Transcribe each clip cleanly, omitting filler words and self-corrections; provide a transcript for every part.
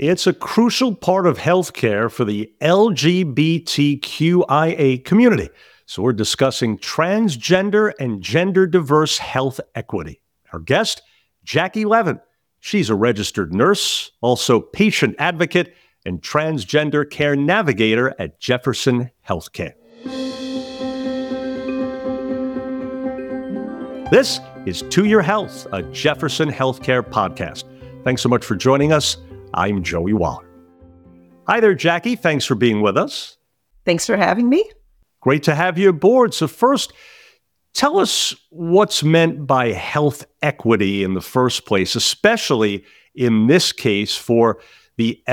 It's a crucial part of healthcare for the LGBTQIA community. So we're discussing transgender and gender diverse health equity. Our guest, Jackie Levin. She's a registered nurse, also patient advocate, and transgender care navigator at Jefferson Healthcare. This is To Your Health, a Jefferson Healthcare podcast. Thanks so much for joining us. I'm Joey Waller. Hi there, Jackie. Thanks for being with us. Thanks for having me. Great to have you aboard. So first, tell us what's meant by health equity in the first place, especially in this case for the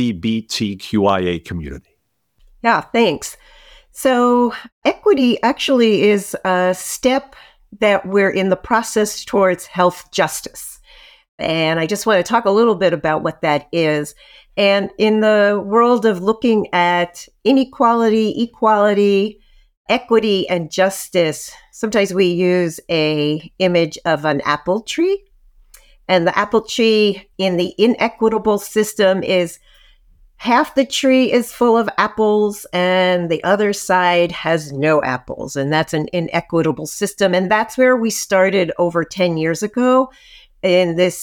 LGBTQIA community. Yeah, thanks. So equity actually is a step that we're in the process towards health justice. And I just want to talk a little bit about what that is. And in the world of looking at inequality, equality, equity, and justice, sometimes we use an image of an apple tree. And the apple tree in the inequitable system is half the tree is full of apples and the other side has no apples. And that's an inequitable system. And that's where we started over 10 years ago. In this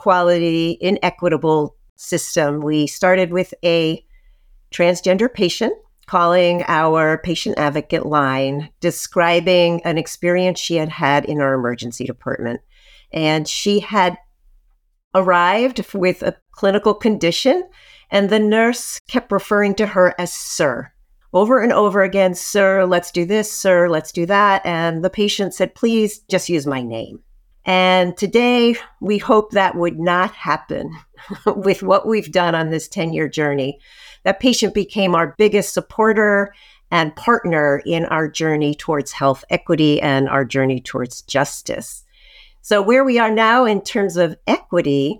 inequitable system, we started with a transgender patient calling our patient advocate line, describing an experience she had had in our emergency department. And she had arrived with a clinical condition, and the nurse kept referring to her as sir. Over and over again, sir, let's do this, sir, let's do that. And the patient said, please just use my name. And today, we hope that would not happen with what we've done on this 10-year journey. That patient became our biggest supporter and partner in our journey towards health equity and our journey towards justice. So where we are now in terms of equity,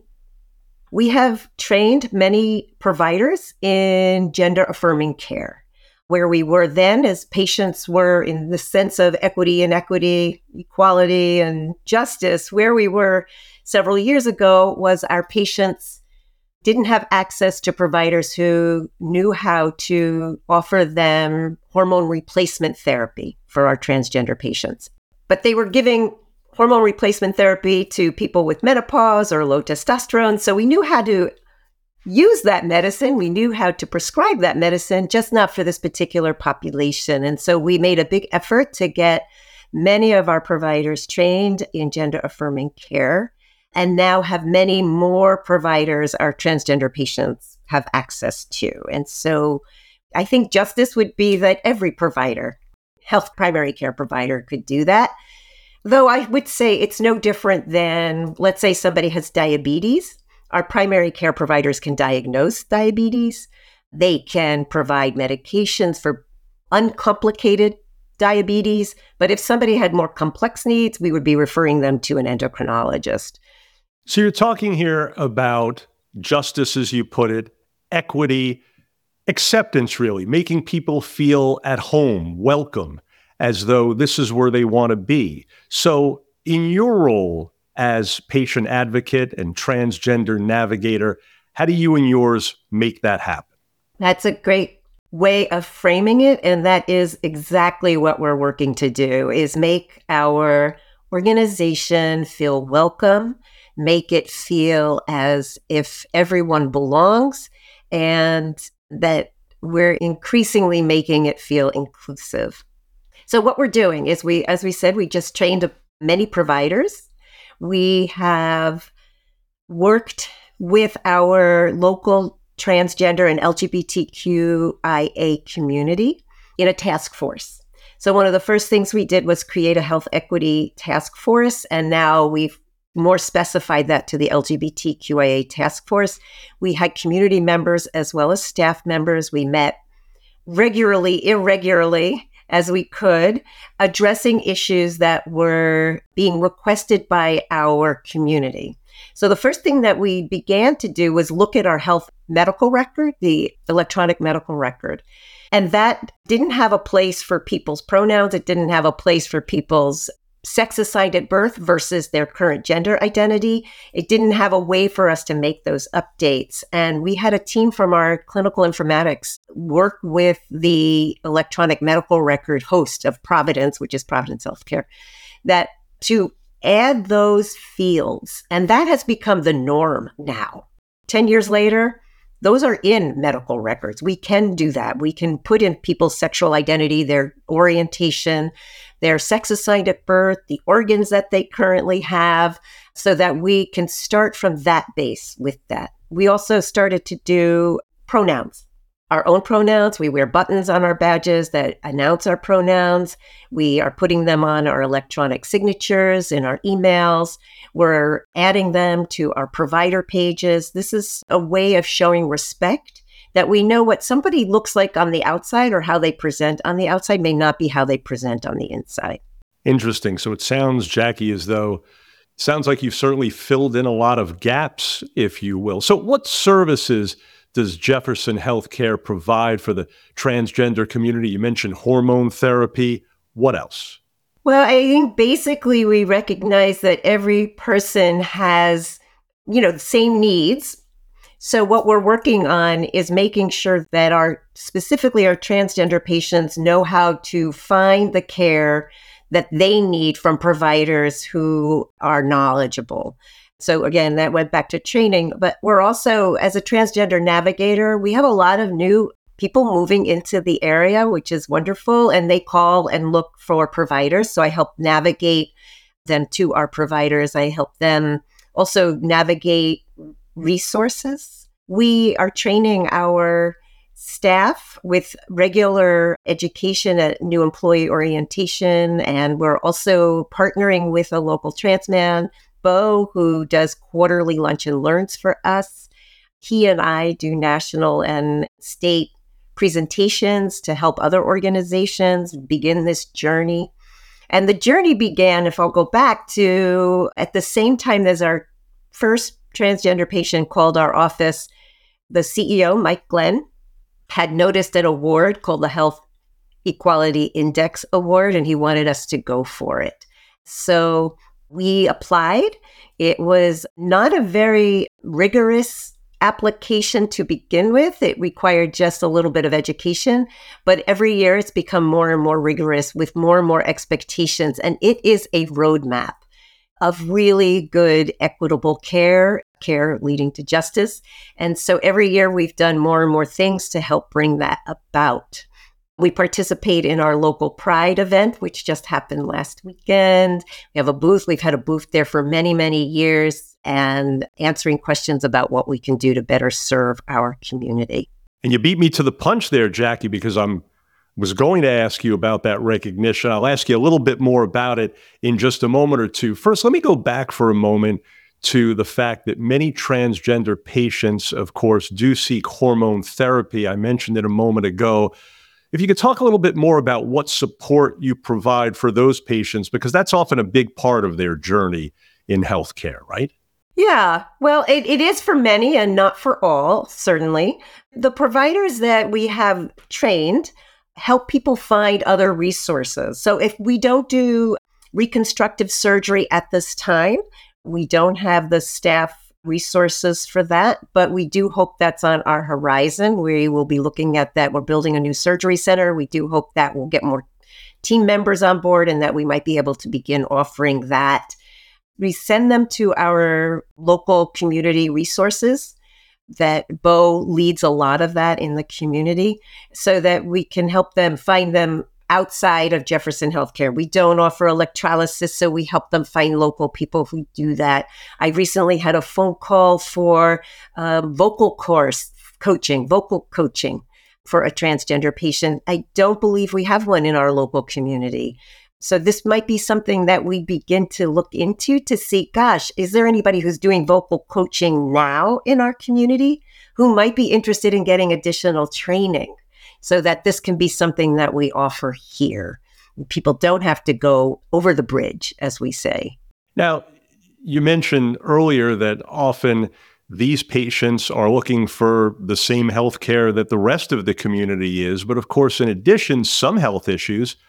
we have trained many providers in gender-affirming care. Where we were then as patients were in the sense of equity, inequity, equality, and justice, where we were several years ago was our patients didn't have access to providers who knew how to offer them hormone replacement therapy for our transgender patients. But they were giving hormone replacement therapy to people with menopause or low testosterone, so we knew how to use that medicine. We knew how to prescribe that medicine, just not for this particular population. And so we made a big effort to get many of our providers trained in gender-affirming care, and now have many more providers our transgender patients have access to. And so I think justice would be that every provider, health primary care provider, could do that. Though I would say it's no different than, let's say somebody has diabetes. Our primary care providers can diagnose diabetes. They can provide medications for uncomplicated diabetes. But if somebody had more complex needs, we would be referring them to an endocrinologist. So you're talking here about justice, as you put it, equity, acceptance, really, making people feel at home, welcome, as though this is where they want to be. So in your role as patient advocate and transgender navigator, how do you and yours make that happen? That's a great way of framing it. And that is exactly what we're working to do, is make our organization feel welcome, make it feel as if everyone belongs, and that we're increasingly making it feel inclusive. So what we're doing is as we said, we just trained many providers. We have worked with our local transgender and LGBTQIA community in a task force. So one of the first things we did was create a health equity task force, and now we've more specified that to the LGBTQIA task force. We had community members as well as staff members. We met regularly, irregularly, as we could, addressing issues that were being requested by our community. So the first thing that we began to do was look at our health medical record, the electronic medical record. And that didn't have a place for people's pronouns. It didn't have a place for people's sex assigned at birth versus their current gender identity. It didn't have a way for us to make those updates. And we had a team from our clinical informatics work with the electronic medical record host of Providence, which is Providence Healthcare, that to add those fields. And that has become the norm now. 10 years later, those are in medical records. We can do that. We can put in people's sexual identity, their orientation, their sex assigned at birth, the organs that they currently have, so that we can start from that base with that. We also started to do pronouns, our own pronouns. We wear buttons on our badges that announce our pronouns. We are putting them on our electronic signatures in our emails. We're adding them to our provider pages. This is a way of showing respect that we know what somebody looks like on the outside or how they present on the outside may not be how they present on the inside. Interesting. So it sounds, Jackie, sounds like you've certainly filled in a lot of gaps, if you will. So what services does Jefferson Healthcare provide for the transgender community? You mentioned hormone therapy. What else? Well, I think basically we recognize that every person has, the same needs. So what we're working on is making sure that specifically our transgender patients know how to find the care that they need from providers who are knowledgeable. So again, that went back to training, but we're also, as a transgender navigator, we have a lot of new people moving into the area, which is wonderful, and they call and look for providers. So I help navigate them to our providers. I help them also navigate resources. We are training our staff with regular education at new employee orientation, and we're also partnering with a local trans man, Bo, who does quarterly lunch and learns for us. He and I do national and state presentations to help other organizations begin this journey. And the journey began, if I'll go back to, at the same time as our first transgender patient called our office, the CEO, Mike Glenn, had noticed an award called the Health Equality Index Award, and he wanted us to go for it. So we applied. It was not a very rigorous application to begin with. It required just a little bit of education, but every year it's become more and more rigorous with more and more expectations. And it is a roadmap of really good, equitable care leading to justice. And so every year we've done more and more things to help bring that about. We participate in our local Pride event, which just happened last weekend. We have a booth. We've had a booth there for many, many years and answering questions about what we can do to better serve our community. And you beat me to the punch there, Jackie, because was going to ask you about that recognition. I'll ask you a little bit more about it in just a moment or two. First, let me go back for a moment to the fact that many transgender patients, of course, do seek hormone therapy. I mentioned it a moment ago. If you could talk a little bit more about what support you provide for those patients, because that's often a big part of their journey in healthcare, right? Yeah, well, it is for many and not for all, certainly. The providers that we have trained help people find other resources. So if we don't do reconstructive surgery at this time, we don't have the staff resources for that, but we do hope that's on our horizon. We will be looking at that. We're building a new surgery center. We do hope that we'll get more team members on board and that we might be able to begin offering that. We send them to our local community resources that Bo leads a lot of that in the community so that we can help them find them outside of Jefferson Healthcare. We don't offer electrolysis, so we help them find local people who do that. I recently had a phone call for vocal coaching for a transgender patient. I don't believe we have one in our local community. So this might be something that we begin to look into to see, gosh, is there anybody who's doing vocal coaching now in our community who might be interested in getting additional training so that this can be something that we offer here? People don't have to go over the bridge, as we say. Now, you mentioned earlier that often these patients are looking for the same health care that the rest of the community is. But of course, in addition, some health issues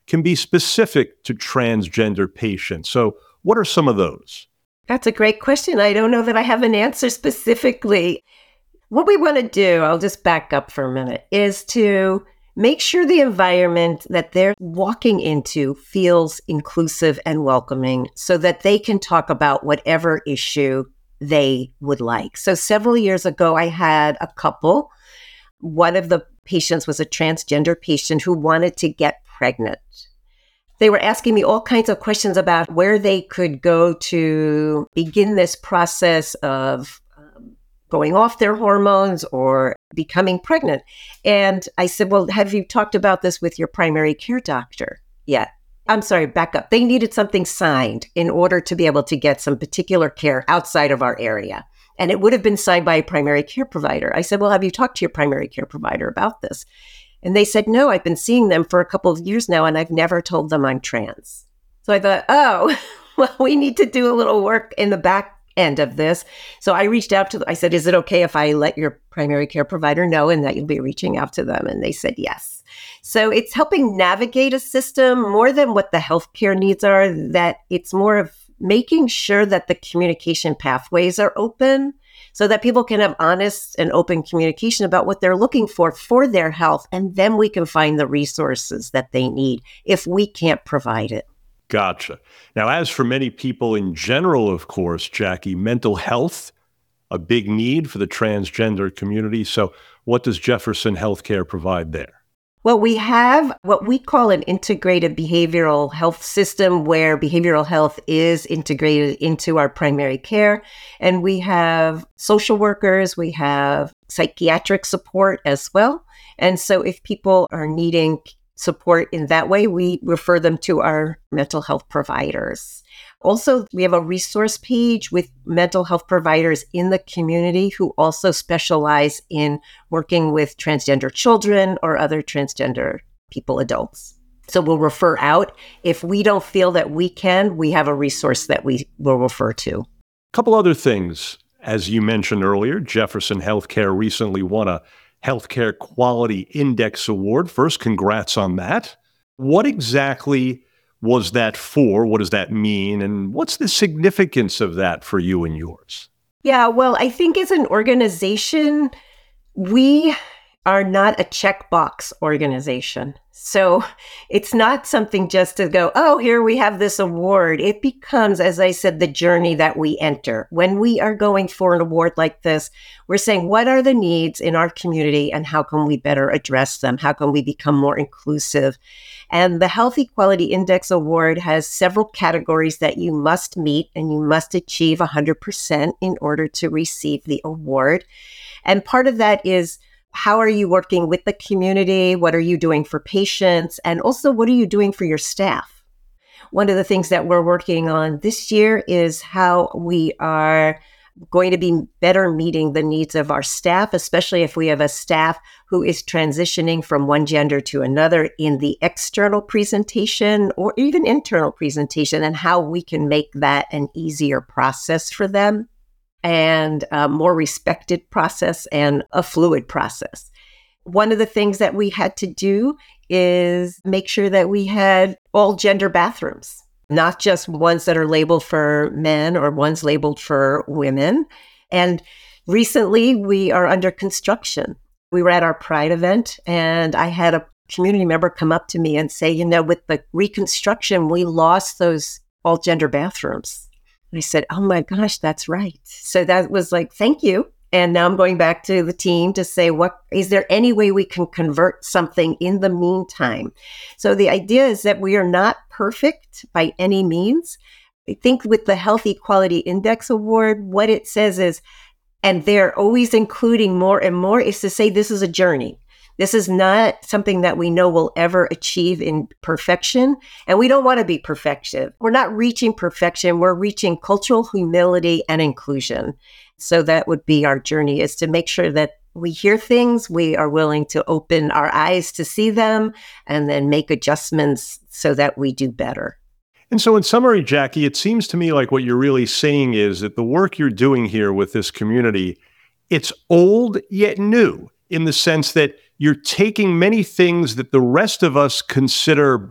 can be specific to transgender patients. So what are some of those? That's a great question. I don't know that I have an answer specifically. What we want to do, I'll just back up for a minute, is to make sure the environment that they're walking into feels inclusive and welcoming so that they can talk about whatever issue they would like. So several years ago, I had a couple. One of the patients was a transgender patient who wanted to get pregnant. They were asking me all kinds of questions about where they could go to begin this process of going off their hormones or becoming pregnant. And I said, well, have you talked about this with your primary care doctor yet? I'm sorry, back up. They needed something signed in order to be able to get some particular care outside of our area. And it would have been signed by a primary care provider. I said, well, have you talked to your primary care provider about this? And they said, no, I've been seeing them for a couple of years now, and I've never told them I'm trans. So I thought, oh, well, we need to do a little work in the back end of this. So I reached out to them. I said, is it okay if I let your primary care provider know and that you'll be reaching out to them? And they said, yes. So it's helping navigate a system more than what the healthcare needs are, that it's more of making sure that the communication pathways are open so that people can have honest and open communication about what they're looking for their health. And then we can find the resources that they need if we can't provide it. Gotcha. Now, as for many people in general, of course, Jackie, mental health, a big need for the transgender community. So what does Jefferson Healthcare provide there? Well, we have what we call an integrated behavioral health system where behavioral health is integrated into our primary care. And we have social workers, we have psychiatric support as well. And so if people are needing support in that way, we refer them to our mental health providers. Also, we have a resource page with mental health providers in the community who also specialize in working with transgender children or other transgender people, adults. So we'll refer out. If we don't feel that we can, we have a resource that we will refer to. A couple other things. As you mentioned earlier, Jefferson Healthcare recently won a Healthcare Quality Index Award. First, congrats on that. What exactly was that for? What does that mean? And what's the significance of that for you and yours? Yeah, well, I think as an organization, we are not a checkbox organization. So it's not something just to go, oh, here we have this award. It becomes, as I said, the journey that we enter. When we are going for an award like this, we're saying, what are the needs in our community and how can we better address them? How can we become more inclusive? And the Health Equality Index Award has several categories that you must meet and you must achieve 100% in order to receive the award. And part of that is, how are you working with the community? What are you doing for patients? And also, what are you doing for your staff? One of the things that we're working on this year is how we are going to be better meeting the needs of our staff, especially if we have a staff who is transitioning from one gender to another in the external presentation or even internal presentation, and how we can make that an easier process for them and a more respected process and a fluid process. One of the things that we had to do is make sure that we had all gender bathrooms, not just ones that are labeled for men or ones labeled for women. And recently we are under construction. We were at our Pride event and I had a community member come up to me and say, with the reconstruction, we lost those all gender bathrooms. And I said, oh my gosh, that's right. So that was like, thank you. And now I'm going back to the team to say, is there any way we can convert something in the meantime? So the idea is that we are not perfect by any means. I think with the Health Equality Index Award, what it says is, and they're always including more and more, is to say this is a journey. This is not something that we know we'll ever achieve in perfection. And we don't want to be perfective. We're not reaching perfection. We're reaching cultural humility and inclusion. So that would be our journey, is to make sure that we hear things, we are willing to open our eyes to see them, and then make adjustments so that we do better. And so in summary, Jackie, it seems to me like what you're really saying is that the work you're doing here with this community, it's old yet new, in the sense that you're taking many things that the rest of us consider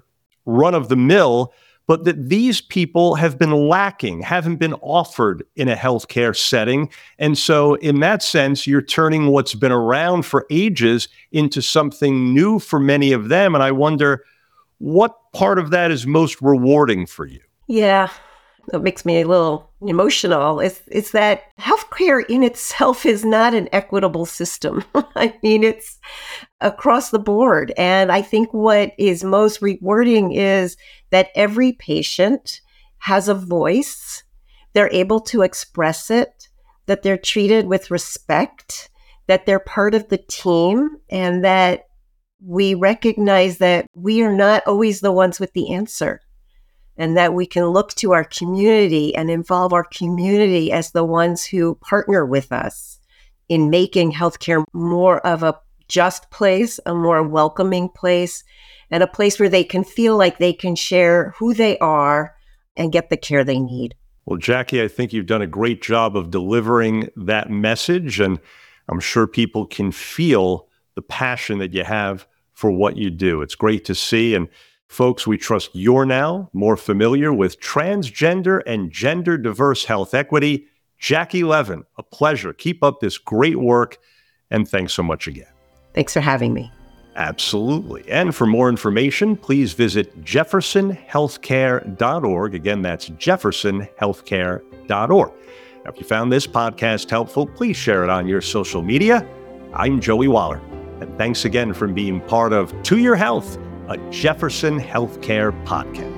run of the mill, but that these people have been lacking, haven't been offered in a healthcare setting. And so in that sense, you're turning what's been around for ages into something new for many of them. And I wonder what part of that is most rewarding for you? Yeah, that makes me a little emotional. It's that healthcare in itself is not an equitable system. I mean, it's across the board. And I think what is most rewarding is that every patient has a voice, they're able to express it, that they're treated with respect, that they're part of the team, and that we recognize that we are not always the ones with the answer, and that we can look to our community and involve our community as the ones who partner with us in making healthcare more of a just place, a more welcoming place, and a place where they can feel like they can share who they are and get the care they need. Well, Jackie, I think you've done a great job of delivering that message, and I'm sure people can feel the passion that you have for what you do. It's great to see. And folks, we trust you're now more familiar with transgender and gender diverse health equity. Jackie Levin, a pleasure. Keep up this great work, and thanks so much again. Thanks for having me. Absolutely. And for more information, please visit jeffersonhealthcare.org. Again, that's jeffersonhealthcare.org. Now, if you found this podcast helpful, please share it on your social media. I'm Joey Waller, and thanks again for being part of To Your Health, a Jefferson Healthcare podcast.